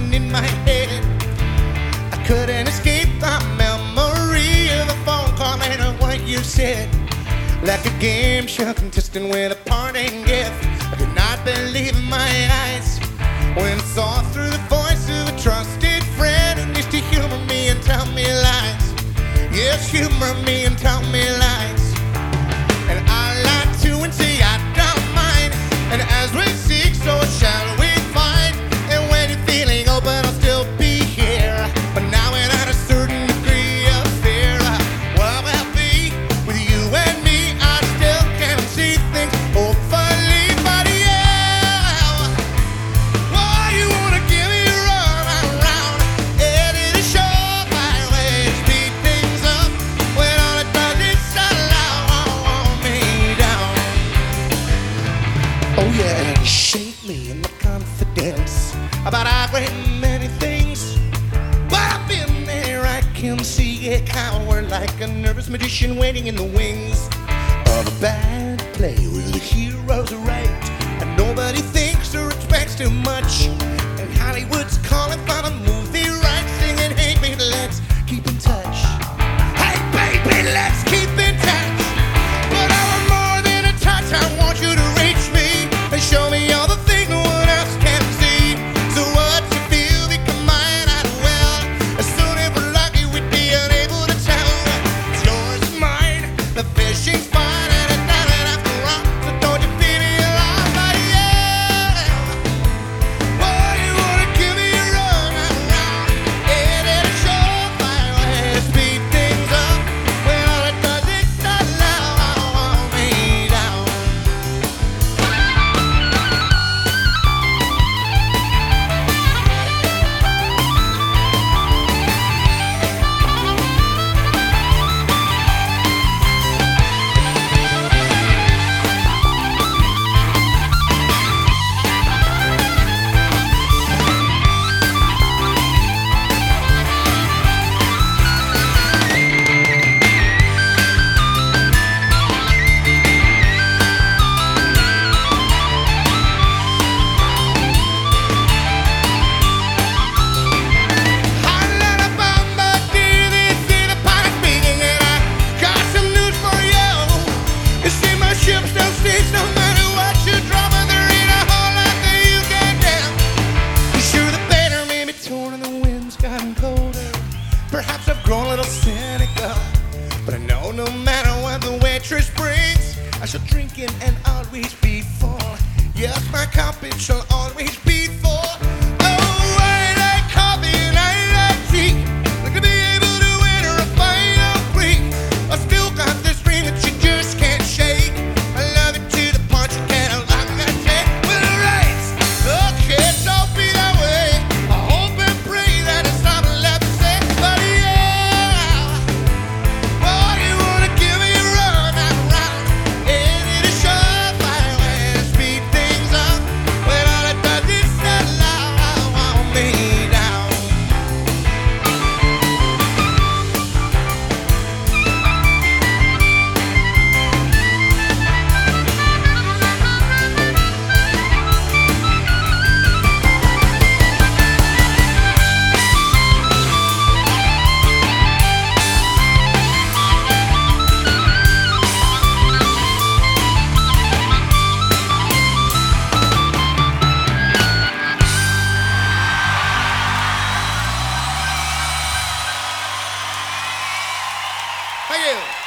running in my head. I couldn't escape the memory of a phone call and of what you said. Like a game show contestant with a parting gift, I could not believe my eyes when I saw through the voice of a trusted friend who used to humor me and tell me lies. Yes, humor me and tell me lies. And I lied to and say I don't mind. And as we seek, so shall we find. And when you're feeling open, I'll still be here. But now without a certain degree of fear, what will be with you and me? I still can see things hopefully, but yeah. Why you wanna give me a run around? Edit a show my way, speed things up. When all it does is allow me down. Oh yeah, shake me in my confidence about a great many things. But I've been there, I can see a coward like a nervous magician waiting in the wings of a bad play where the heroes are right and nobody thinks or expects too much. And Hollywood's calling for the movie rights, singing, hey baby, let's keep in touch. Hey baby, let's keep in touch. But I want more than a touch, I want you to reach me and show me all the things no one else can see. So what you feel become mine, I will. As soon as we're lucky, we'd be unable to tell. It's yours, mine, the fishing's fine, and it's not after all. So don't you feel me alive, but yeah. Boy, you wanna give me a run around. Edit a show my way, speed things up. When all it does is allow me down. Perhaps I've grown a little cynical, but I know no matter what the waitress brings, I shall drink it and always be full. Yes, my cup it shall always be full. Oh, I like coffee and I like tea. Like to be able to enter a final plea. I still got this dream that you just can't shake. I love it to the point you can't unlock that shake. Well, alright, okay, so be that way. I hope and pray that it's not left to say. But yeah, boy, you wanna give me a run around. Edit a show my way, speed things up. When all it does is allow me down. Thank you.